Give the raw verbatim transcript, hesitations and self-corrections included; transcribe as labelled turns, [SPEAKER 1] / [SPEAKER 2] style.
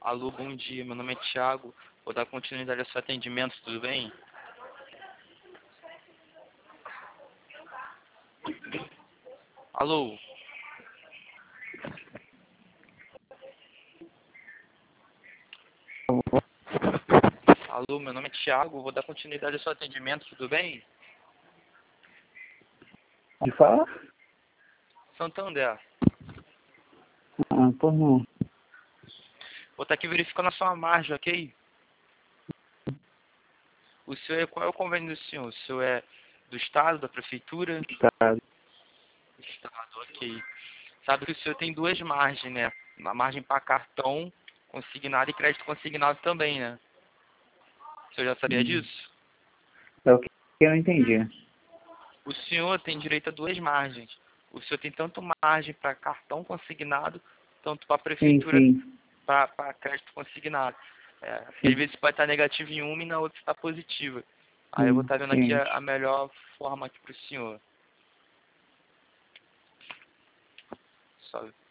[SPEAKER 1] Alô, bom dia, meu nome é Thiago, vou dar continuidade ao seu atendimento, tudo bem? Alô? Alô, meu nome é Thiago, vou dar continuidade ao seu atendimento, tudo bem?
[SPEAKER 2] De fala?
[SPEAKER 1] Santander.
[SPEAKER 2] Ah, por não.
[SPEAKER 1] Vou estar aqui verificando a sua margem, ok? O senhor é, qual é o convênio do senhor? O senhor é do Estado, da Prefeitura?
[SPEAKER 2] Estado.
[SPEAKER 1] Estado, ok. Sabe que o senhor tem duas margens, né? Uma margem para cartão consignado e crédito consignado também, né? O senhor já sabia
[SPEAKER 2] Hum.
[SPEAKER 1] disso?
[SPEAKER 2] É o que eu não entendi.
[SPEAKER 1] O senhor tem direito a duas margens. O senhor tem tanto margem para cartão consignado, tanto para a
[SPEAKER 2] Sim,
[SPEAKER 1] prefeitura,
[SPEAKER 2] sim.
[SPEAKER 1] para crédito consignado. É, porque às
[SPEAKER 2] Sim,
[SPEAKER 1] vezes pode estar negativo em uma e na outra está positiva. Aí eu vou
[SPEAKER 2] sim,
[SPEAKER 1] estar vendo aqui
[SPEAKER 2] sim.
[SPEAKER 1] a, a melhor forma aqui para o senhor. Só